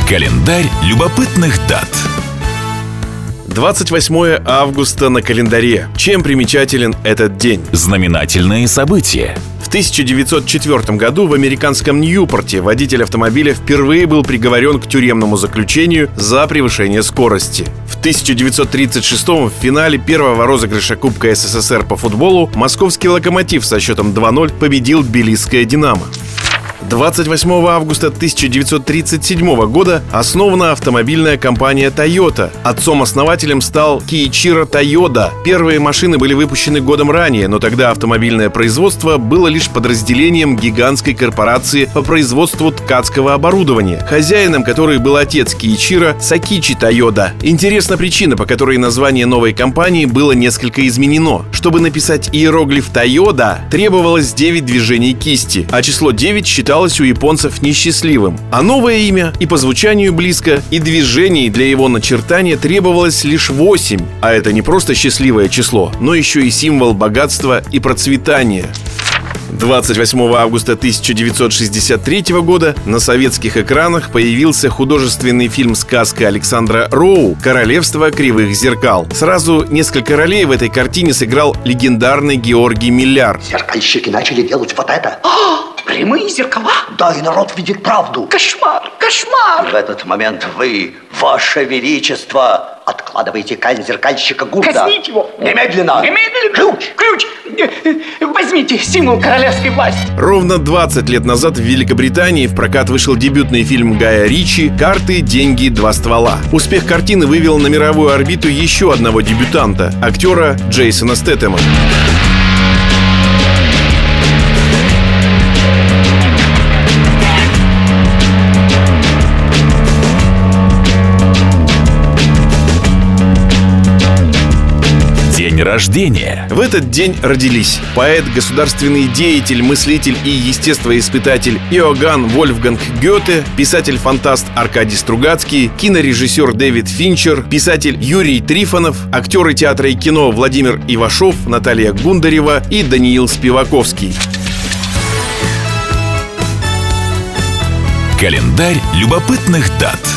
Календарь любопытных дат. 28 августа на календаре. Чем примечателен этот день? Знаменательные события. В 1904 году в американском Ньюпорте водитель автомобиля впервые был приговорен к тюремному заключению за превышение скорости. В 1936 в финале первого розыгрыша Кубка СССР по футболу московский «Локомотив» со счетом 2-0 победил тбилисское «Динамо». 28 августа 1937 года основана автомобильная компания Toyota. Отцом-основателем стал Киичиро Тойода. Первые машины были выпущены годом ранее, но тогда автомобильное производство было лишь подразделением гигантской корпорации по производству ткацкого оборудования, хозяином которой был отец Киичиро Сакичи Тойода. Интересна причина, по которой название новой компании было несколько изменено. Чтобы написать иероглиф Тойода, требовалось 9 движений кисти, а число 9 считалось у японцев несчастливым. А новое имя и по звучанию близко, и движений для его начертания требовалось лишь 8. А это не просто счастливое число, но еще и символ богатства и процветания. 28 августа 1963 года на советских экранах появился художественный фильм «Сказка» Александра Роу «Королевство кривых зеркал». Сразу несколько ролей в этой картине сыграл легендарный Георгий Милляр. Зеркальщики начали делать вот это. Прямые зеркала? Да, и народ видит правду. Кошмар, кошмар! В этот момент вы, ваше величество, откладываете казнь зеркальщика Гурда. Казнить его? Немедленно! Немедленно! Ключ! Возьмите символ королевской власти. Ровно 20 лет назад в Великобритании в прокат вышел дебютный фильм Гая Ричи «Карты, деньги, два ствола». Успех картины вывел на мировую орбиту еще одного дебютанта – актера Джейсона Стэтэма. День рождения. В этот день родились поэт, государственный деятель, мыслитель и естествоиспытатель Иоганн Вольфганг Гёте, писатель-фантаст Аркадий Стругацкий, кинорежиссер Дэвид Финчер, писатель Юрий Трифонов, актеры театра и кино Владимир Ивашов, Наталья Гундарева и Даниил Спиваковский. Календарь любопытных дат.